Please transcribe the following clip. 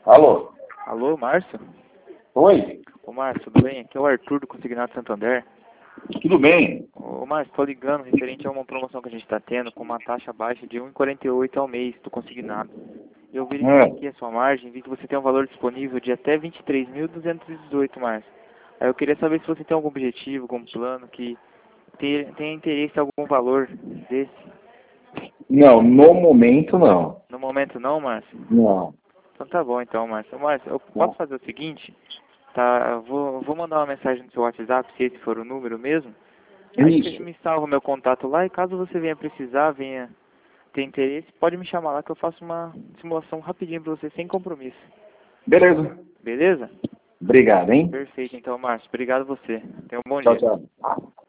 Alô? Alô, Márcio? Oi? Ô, Márcio, tudo bem? Aqui é o Arthur do Consignado Santander. Tudo bem? Ô, Márcio, estou ligando referente a uma promoção que a gente está tendo com uma taxa baixa de 1,48 ao mês do consignado. Eu verifiquei aqui a sua margem, vi que você tem um valor disponível de até 23.218, Márcio. Aí eu queria saber se você tem algum objetivo, algum plano que tenha interesse em algum valor desse. Não, no momento não. No momento não, Márcio? Não. Então tá bom então, Márcio. Márcio, eu posso fazer o seguinte? Tá, eu vou mandar uma mensagem no seu WhatsApp, se esse for o número mesmo. Aí você Isso. me salva o meu contato lá e caso você venha precisar, venha ter interesse, pode me chamar lá que eu faço uma simulação rapidinho pra você, sem compromisso. Beleza. Beleza? Obrigado, hein? Perfeito então, Márcio. Obrigado a você. Tenha um bom Tchau, dia. tchau.